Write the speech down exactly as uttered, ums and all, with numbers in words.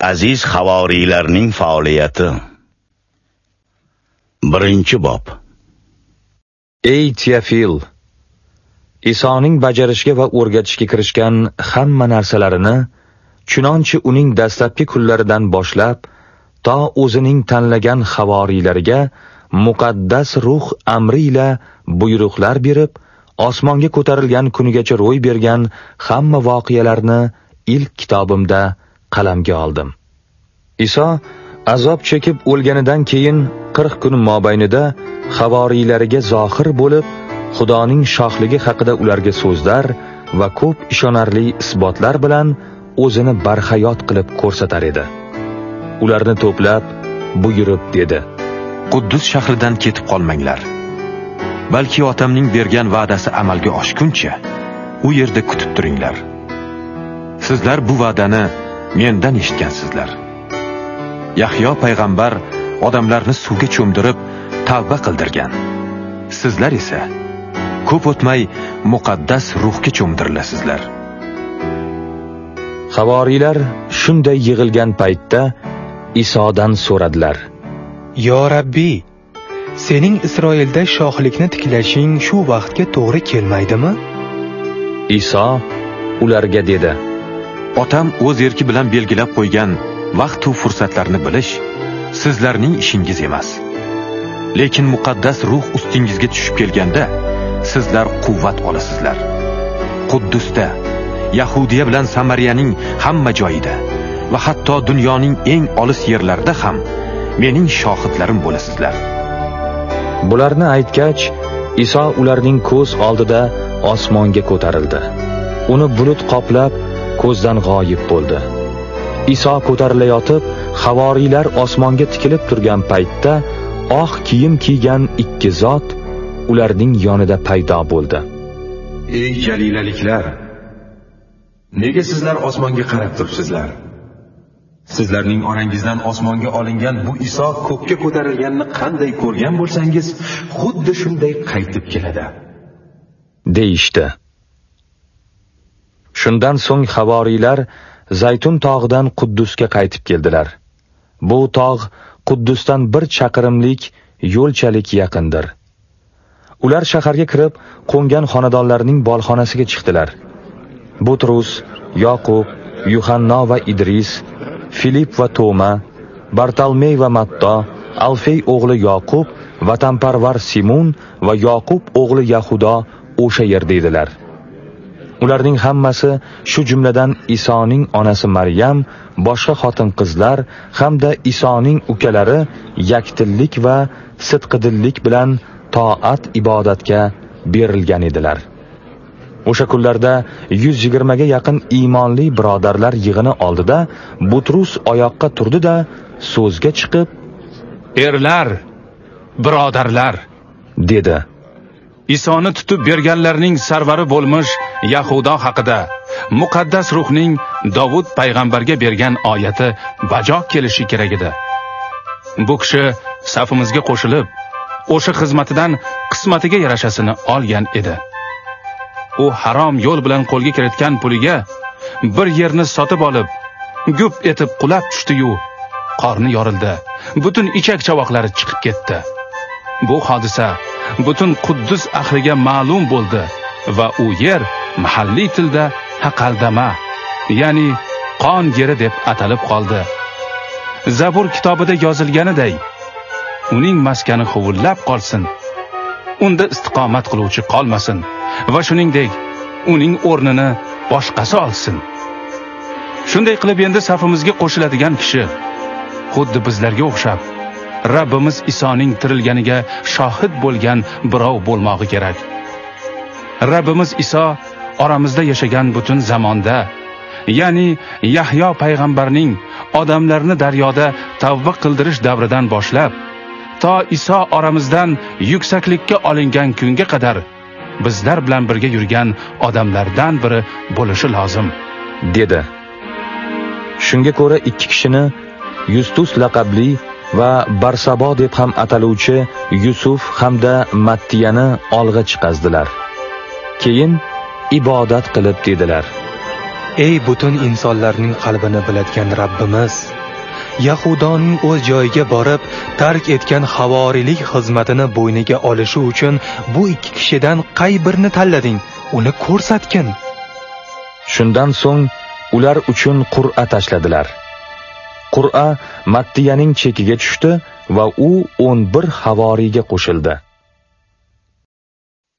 Aziz havoriylarning faoliyati. Birinchi bob. Ey Teofil, Isoning bajarishga va o'rgatishga kirishgan hamma narsalarini, chunonchi uning dastlabki kunlaridan boshlab to o'zining tanlagan havoriylariga muqaddas ruh amri ila buyruqlar berib, osmonga ko'tarilgan kunigacha ro'y bergan hamma voqealarni ilk kitobimda qalamga oldim. Iso azob chekib o'lganidan keyin qirq kun mobaynida havoriylariga zohir bo'lib, Xudoning shohligi haqida ularga so'zlar va ko'p ishonarli isbotlar bilan o'zini barhayot qilib ko'rsatar edi. Ularni to'plab buyurib dedi: Quddus shahridan ketib qolmanglar. Balki otamning bergan va'dasi amalga oshguncha u yerda kutib turinglar. Sizlar bu va'dani mendan eshitgansizlar. Yahyo payg'ambar odamlarni suvga cho'mdirib tavba qildirgan. Sizlar esa ko'p o'tmay muqaddas ruhga cho'mdirilasizlar. Havoriylar shunday yig'ilgan paytda Isodan so'radilar: Yo Rabbiy, sening Isroilda shohlikni tiklashing shu vaqtga to'g'ri kelmaydimi? Iso ularga dedi: Otam o'z erki bilan belgilab qo'ygan vaqt va fursatlarni bilish sizlarning ishingiz emas. Lekin muqaddas ruh ustingizga tushib kelganda sizlar quvvat olasizlar. Quddusda, Yahudiya bilan Samariyaning hamma joyida va hatto dunyoning eng olis yerlarida ham mening shohidlarim bo'lasizlar. Bularni aytgach, Iso ularning ko'z oldida osmonga ko'tarildi. Uni bulut qoplab ko'zdan g'oyib bo'ldi. Iso ko'tarilayotib, havoriylar osmonga tikilib turgan paytda oq kiyim kiygan ikki zot ularning yonida paydo bo'ldi. Ey jalilaliklar, nega sizlar osmonga qarab turibsizlar? Sizlarning orangizdan osmonga olingan bu Iso ko'kka ko'tarilganini qanday ko'rgan bo'lsangiz, xuddi shunday qaytib keladi, deyishdi. Shundan so'ng havoriylar Zaytun tog'idan Quddusga qaytib keldilar. Bu tog' Quddusdan bir chaqirimlik yo'lchalik yaqindir. Ular shaharga kirib, qo'ngan xonadonlarning bolxonasiga chiqdilar. Butrus, Yoqub, Yuhanna va Idris, Filip va Toma, Bartalmey va Matto, Alfey o'g'li Yoqub, vatanparvar Simon va Yoqub o'g'li Yahudo o'sha yerda edilar. Ularning hammasi, shu jumladan Isoning onasi Maryam, boshqa xotin-qizlar hamda Isoning ukalari yakdillik va sidqidillik bilan toat ibodatga berilgan edilar. O'sha kunlarda yuz yigirma ga yaqin iymonli birodarlar yig'ini oldida Butrus oyoqqa turdi da so'zga chiqib: "Erlar, birodarlar", dedi. Isoni tutib berganlarning sarvari bo'lmish Yahudo haqida muqaddas ruhning Davud payg'ambarga bergan oyati bajo kelishi kerak edi. Bu kishi safimizga qo'shilib, o'sha xizmatidan qismatiga yarashasini olgan edi. U harom yo'l bilan qo'lga kiritgan puliga bir yerni sotib olib, gup etib qulab tushdi-yu, qorni yorildi. Butun ichak-chavoqlari chiqib ketdi. Bu hodisa butun Quddus ahliga ma'lum bo'ldi va u yer mahalliy tilda Haqaldama, ya'ni qon yeri deb atalib qoldi. Zabur kitobida yozilganiday, uning maskani huvullab qolsin, unda istiqomat qiluvchi qolmasin va shuningdek uning o'rnini boshqasi olsin. Shunday qilib endi safimizga qo'shiladigan kishi xuddi bizlarga o'xshab Rabbimiz Isoning tirilganiga shohid bo'lgan birov bo'lmog'i kerak. Rabbimiz Iso oramizda yashagan butun zamonda, ya'ni Yahyo payg'ambarning odamlarni daryoda tavba qildirish davridan boshlab to Iso oramizdan yuksaklikka olingan kunga qadar bizlar bilan birga yurgan odamlardan biri bo'lishi lozim, dedi. Shunga ko'ra ikki kishini Yustus laqabli va Barsabo deb ham ataluvchi Yusuf hamda Mattiyani olg'a chiqazdilar. Keyin ibodat qilib dedilar: ey butun insonlarning qalbini biladigan Rabbimiz, Yahudoning o'z joyiga borib tark etgan havoriylik xizmatini bo'yniga olishi uchun bu ikki kishidan qay birini tanlading? Uni ko'rsatgin. Shundan so'ng ular uchun qur'a tashladilar. Qur'a Mattiyaning chekiga tushdi va u o'n bir havoriyga qo'shildi.